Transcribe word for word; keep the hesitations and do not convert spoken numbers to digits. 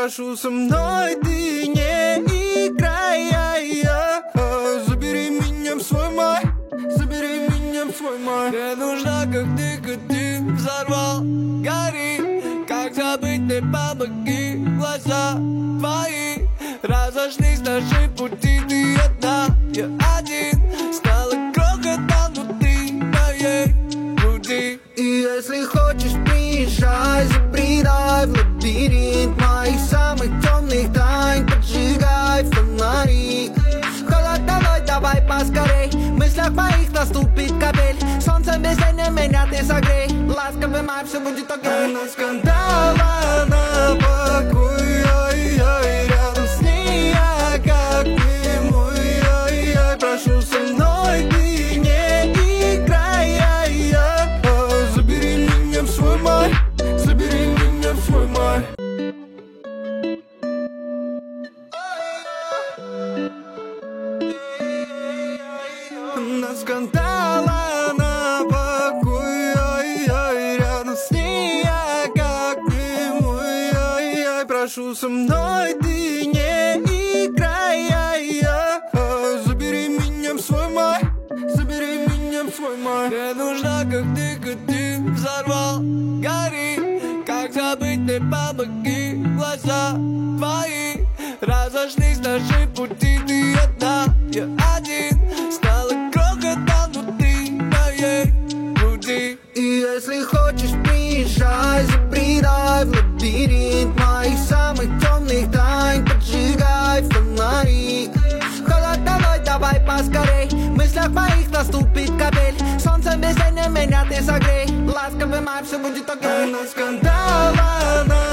прошу, со мной ты не играй. Забери меня в свой май, забери меня в свой май. Мне нужна, как ты, как ты взорвал, гори. Как забыть, не помоги, глаза твои разошлись наши пути, ты одна, я один. Стала крохотом внутри моей груди. И если хочешь, приезжай, забредай в лабиринт моих самых темных тайн, поджигай фонари. Холод давай, давай поскорей, в мыслях моих наступит капель. Солнце без тени меня ты согрей, ласковый май, все будет окей. Она скандала на покой, ай-яй, рядом с ней я как не мой, ай-яй. Прошу, со мной ты не играй, ай-яй. Забери меня в свой май, забери меня в свой май. Она скандала на покой, ай-яй. Рядом с ней я как не мой, ай-яй. Прошу, со мной ты не играй, ай-яй. Забери меня в свой май, забери меня в свой май. Мне нужна, как ты, как ты взорвал, гори. Как забыть, не помоги, глаза твои разошлись наши пути, ты одна, я один. Стала крохотом внутри моей груди. И если хочешь, приезжай, забредай в лабиринт моих самых темных тайн, поджигай фонари. Холод давай, давай поскорей, в мыслях моих наступит капель. Солнце без тени меня ты согрей, ласковый май, все будет окей. Она скандала на